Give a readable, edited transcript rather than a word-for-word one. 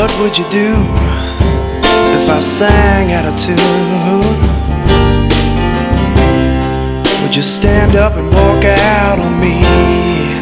What would you do if I sang out of tune? Would you stand up and walk out on me?